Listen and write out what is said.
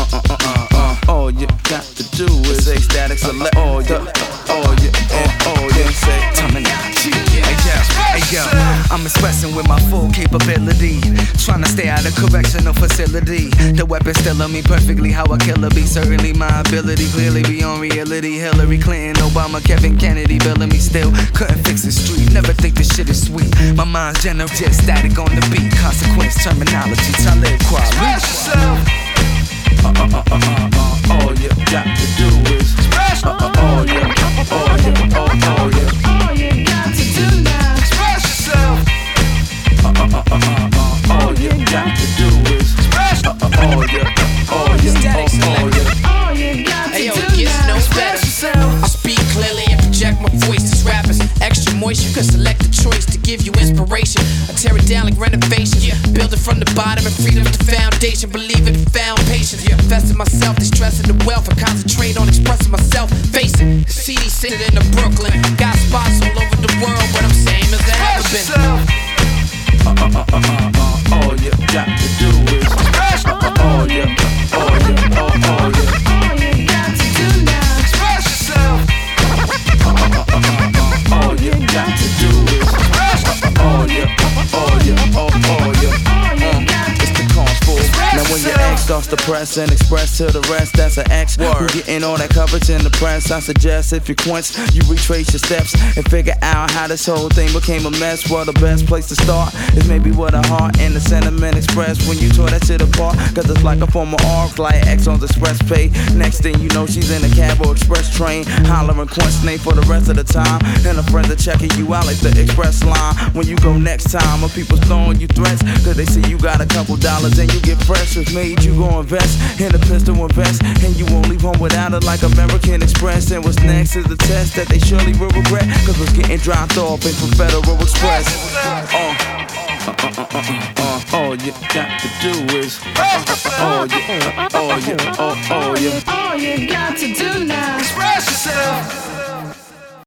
All you got to do is say static select. All you say terminology. Hey yo, I'm expressing with my full capability, trying to stay out of correctional facility. The weapon still on me perfectly, how a killer be. Certainly my ability clearly beyond reality. Hillary Clinton, Obama, Kevin Kennedy, billing me still. Couldn't fix the street, never think this shit is sweet. My mind's general, just static on the beat. Consequence, terminology, Talib Kweli. All you got to do is all you got to do now. Express yourself. All you got to do is all you got to do now. I speak clearly and project my voice. These rappers extra moist. You could select a choice to give you inspiration. I tear it down like renovation. Build it from the bottom and freedom the foundation. Believe it, found patience. Invest in myself, they stress in the wealth. I concentrate on expressing myself. Face it, CD sitting in the Brooklyn. Got spots all over the world, but I'm same as I ever been. All you got to do is all you got to do now. Express yourself. All you got to do is all you it's the cause for. Now when your ex starts to press and express to the rest, that's an X. Who getting all that coverage in the press? I suggest if you quench, you retrace your steps and figure out how this whole thing became a mess. Well, the best place to start is maybe with a heart and the sentiment expressed when you tore that shit apart. Cause it's like a form of art, like X on the express pay. Next thing you know, she's in a cab or express train, hollering Quince name for the rest of the time. And her friends are checking you out like the express line. When you go next time, or people throwing you threats, cause they see you got a couple dollars and you get pressures made. You go invest in a pistol invest, and you won't leave home without it like American Express. And what's next is the test that they surely will regret, cause what's getting dropped off ain't from Federal Express. All you got to do is all you got to do now. Express yourself.